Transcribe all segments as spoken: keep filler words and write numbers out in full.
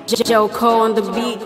Joe Cole on the beat.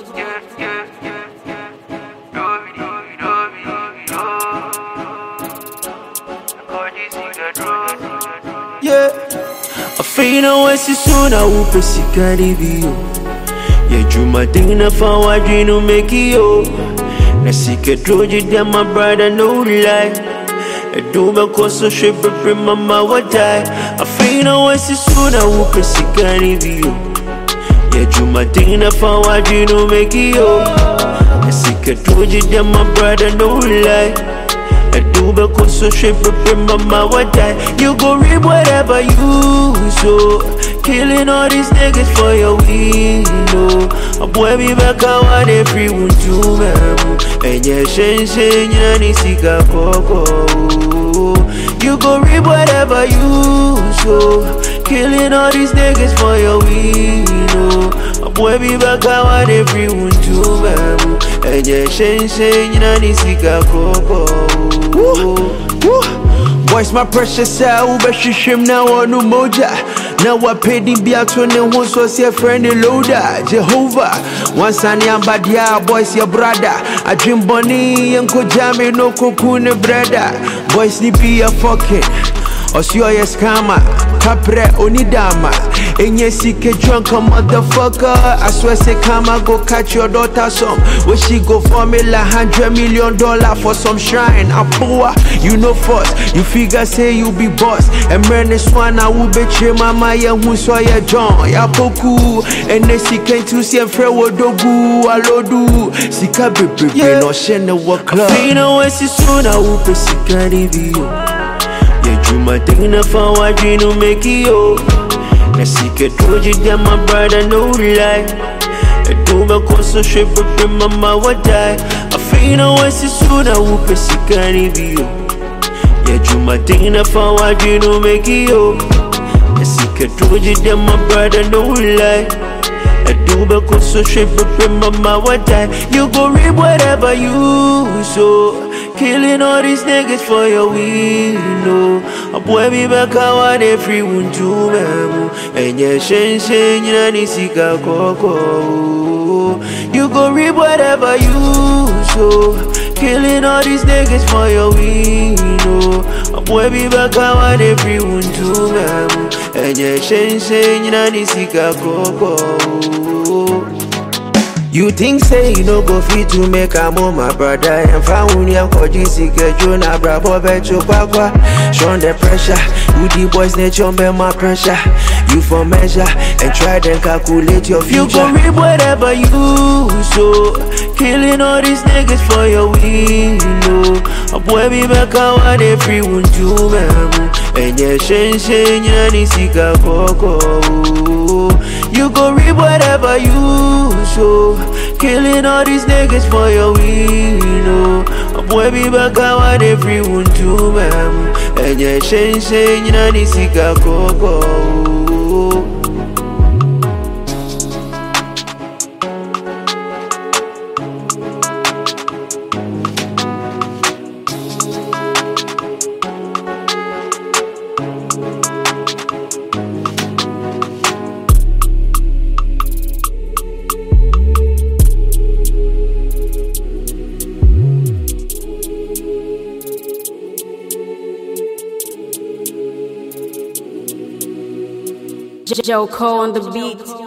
Yeah, I feel when she soon I will press it carry you. Yeah, you my thing na for what you know make you. Na secret road you damn my brother no lie. I do my course so shape but mama what die. I feel when she soon I will press it carry you. Yeah, you my thing na for what you know make you. Na secret road you damn my brother no lie. I do because so shape up mama what die. You go reap whatever you sow. Killing all these niggas for your window. A boy be back out on every one to me. And yeah, shen shen yani sika koko. You go reap whatever you sow. Killing all these niggas for your window. A boy be back out on every one to me. And yeah, shen shen yani sika koko. Woo, woo. Boys, my precious cell, but she shim now on no moja. Now I paid him be out on the one so say friend loader. Jehovah, once I am bad, yeah, boys, your brother. I dream bunny and ko jame no cocoon brother. Boys, ni be a fucking. Osio yes kama, kapre onidama. Enye sike drunk a motherfucker. I swear say kama go catch your daughter some. Where she go for me like hundred million dollar for some shrine. I poor, you know first. You figure say you be boss. And man this one I will bet you mama ya who saw ya John. Ya poku. And then she came to see a friend wodogu. Alodu. Sika baby yeah. No shene wa club. I know when she soon I will be sika review. Yeah, you my thing na for what you know make you. Na secret road you damn my brother no lie. I do my course so shape up mama what die. I feel no when she soon I will be sick and review. Yeah, you my thing na for what you know make you. Na secret road you damn my brother no lie. I do my course so shape up mama what die. You go reap whatever you sow. Killing all these niggas for your window. A boy be back out on every one to me. And yeah, shen shen yani sika koko. You go reap whatever you sow. Killing all these niggas for your window. A boy be back out on every one to me. And yeah, shen shen yani sika koko. You think say you no go fit to make a move, my brother. And found you for Jesse get you na bravo bet you kwakwa. Show the pressure, you the boys nature be my pressure. You for measure and try then calculate your future. You go reap whatever you sow. Killing all these niggas for your window. A boy be back out on every one to me. And yeah, shen shen yani sika koko. You go reap whatever you sow. Killing all these niggas for your window. A boy be back out on every one to me. And yeah, shen shen yani sika koko. Joe Cole on the beat.